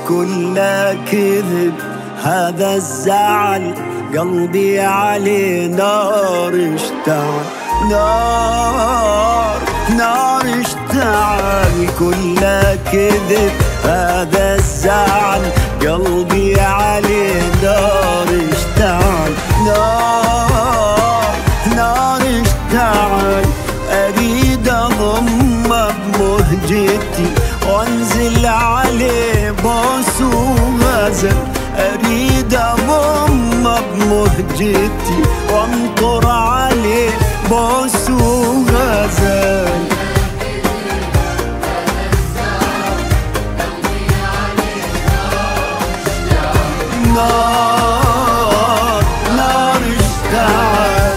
كله كذب هذا الزعل، قلبي عليه نار اشتعل، نار اشتعل، كله كذب هذا الزعل، قلبي عليه نار اشتعل، نار اشتعل، اريد اضمه بمهجتي وانزل عليه بوس وغزل، اريد اضمه بمهجتي وامطر عليه بوس وغزل. نار اشتعل.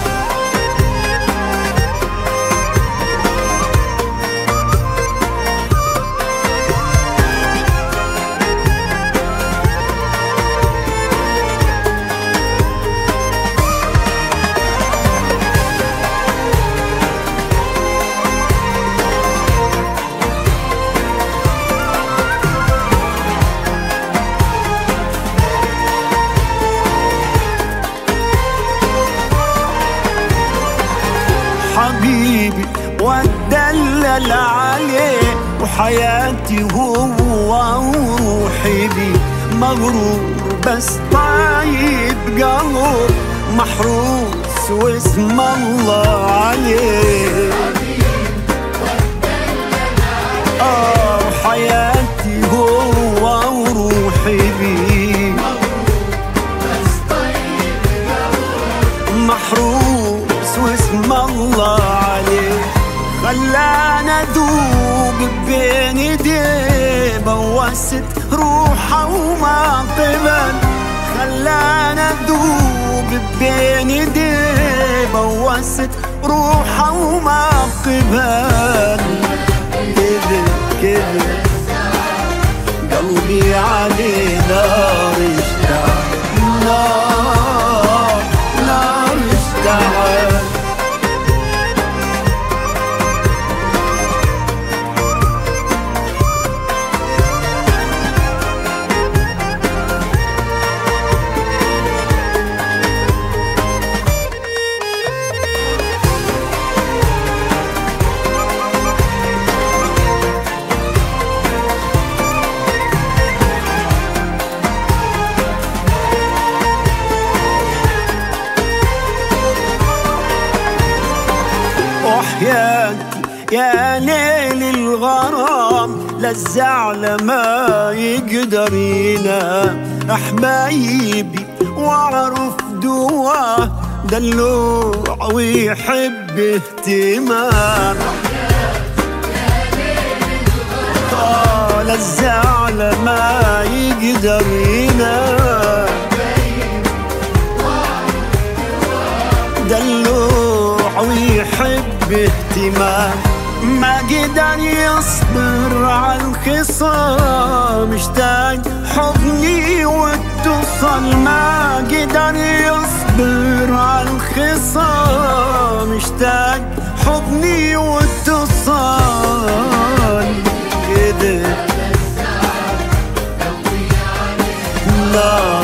حبيبي واتدلل عليه وحياتي هو وروحي بيه، مغرور بس طيب قلب محروس واسم الله عليه. وحياتي هو وروحي بيه، محروس واسم الله عليه، خلانا ذوب بين ايديه، بوست روحه وما قبل، خلانا ذوب بين ايديه، بوست روحه وما قبل، كذب قلبي عليه نار اشتعل، نار اشتعل. وحياتي يا ليل الغرام للزعل ما يقدر ينام، حبايبي واعرف دواه دلوع ويحب اهتمام، للزعل ما يقدر ينام، دلوع ويحب اهتمام، ما قدر يصبر على الخصام، اشتاق حضني واتصل، ما قدر يصبر على الخصام، اشتاق حضني واتصل، كده